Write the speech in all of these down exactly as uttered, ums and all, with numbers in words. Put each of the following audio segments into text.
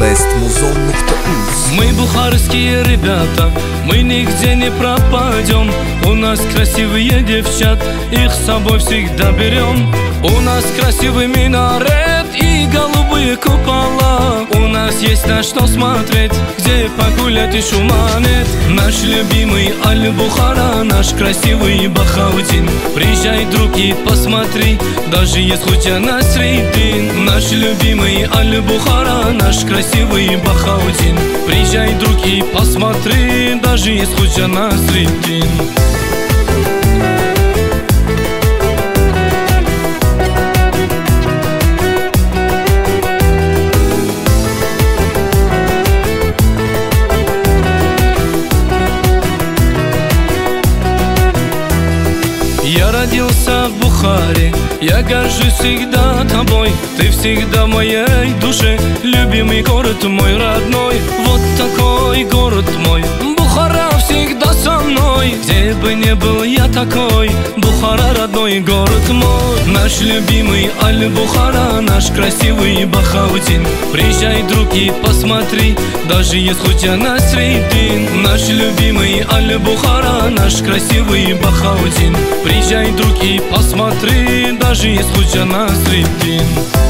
бест музон точка уз. Мы бухарские ребята, мы нигде не пропадем. У нас красивые девчат, их с собой всегда берем. У нас красивый минарет и голубые купола. У нас есть на что смотреть, где погулять и шума нет. Наш любимый Аль-Бухара, наш красивый Бахаудин. Приезжай, друг, и посмотри, даже есть Худжа Насреддин. Наш любимый Аль-Бухара, наш красивый Бахаудин. Приезжай, друг, и посмотри, даже есть Худжа Насреддин. Я родился в Бухаре, я горжусь всегда тобой. Ты всегда в моей душе, любимый город мой родной. Вот такой город мой, Бухара всегда со мной. Где бы ни был я такой, Бухара родной город мой. Наш любимый Аль-Бухара, наш красивый Бахаудин. Приезжай, друг, и посмотри, даже есть Худжа Насреддин. Наш любимый Аль-Бухара, наш красивый Бахаудин. Приезжай, друг, и посмотри, даже есть Худжа Насреддин.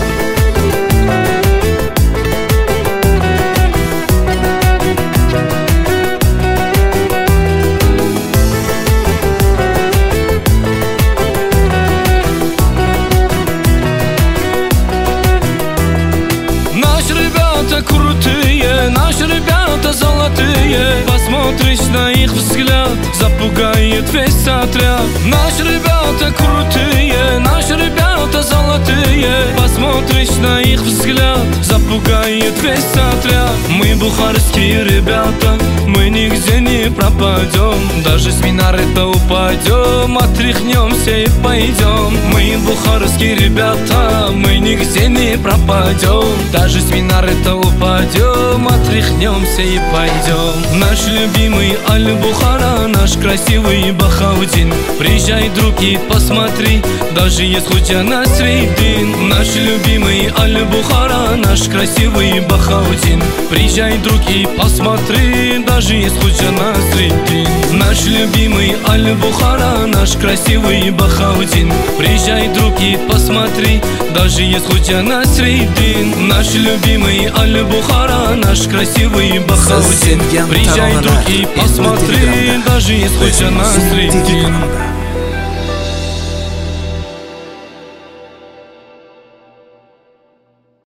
Крутые, наши ребята золотые. Посмотришь на их взгляд, запугает весь отряд. Наши ребята крутые, наши ребята золотые. Посмотришь на их взгляд, запугает весь отряд. Мы бухарские ребята, мы нигде не пропадем. Даже с минарета упадем, отряхнемся и пойдем. Мы бухарские ребята, мы нигде не пропадем. Даже с минарета упадем, отряхнемся и пойдем. Наш любимый Аль-Бухара, наш красивый Бахаудин. Приезжай, друг, и посмотри, даже есть Худжа Насреддин. Наш любимый Аль-Бухара, наш красивый Бахаудин. Приезжай, друг, и посмотри, даже есть Худжа Насреддин. Наш любимый Аль-Бухара, наш красивый Бахаудин. Приезжай, друг, и посмотри, даже есть Худжа Насреддин. Наш любимый Аль-Бухара, наш красивый Бахаудин. Приезжай, друг, и посмотри, даже есть Худжа Насреддин.